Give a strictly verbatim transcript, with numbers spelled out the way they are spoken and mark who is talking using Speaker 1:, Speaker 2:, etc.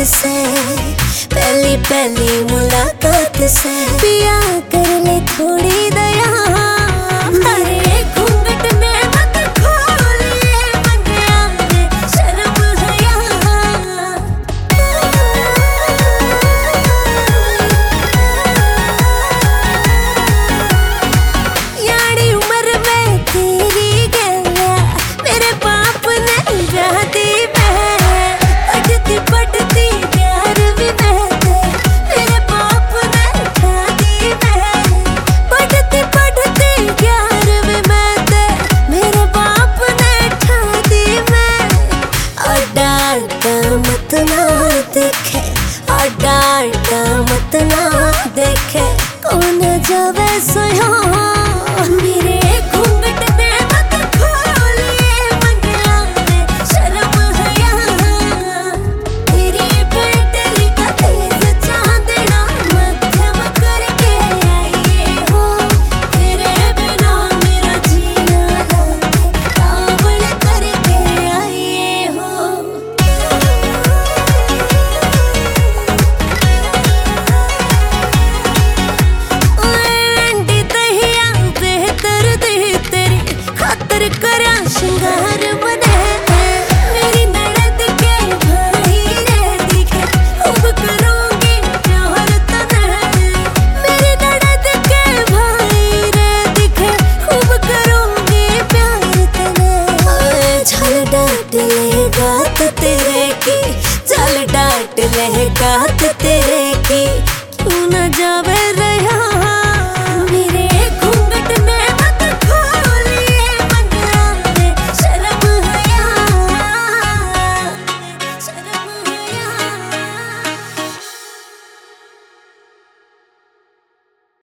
Speaker 1: से, पहली पहली मुलाकात से पिया कर ले थोड़ी दया। अरे घूंघट ने मत खोलिए मंगिया रे, शर्म हया। यारी उम्र में तेरी गैया मेरे बाप ने ब्याह दी। पढ़ती पढ़ती प्यार भी मैं थे मेरे बाप ने ब्याह दी। पढ़ती पढ़ती प्यार भी मैं थे मेरे बाप ने ठाह दी। और डांटा मत ना देखे, और डांटा मत ना देखे, कौन जावे सोया। मेरे घूंघट ने मत खोलिए मंगिया रे, शर्म हया। तेरी बेटली का तेज चांदना मध्यम करके आइए हो। तेरे बिना मेरा जीना लागे कावड़ करके आइए हो। करा श्रृंगार बने मेरी ननद के भाई रे दिखे, खूब करूंगी प्यार तने। मेरी ननद के भाई रे दिखे, खूब करूंगी प्यार तने। झल डांट ले गात तेरे की, झल डांट ले गात तेरे की, क्यों न जावे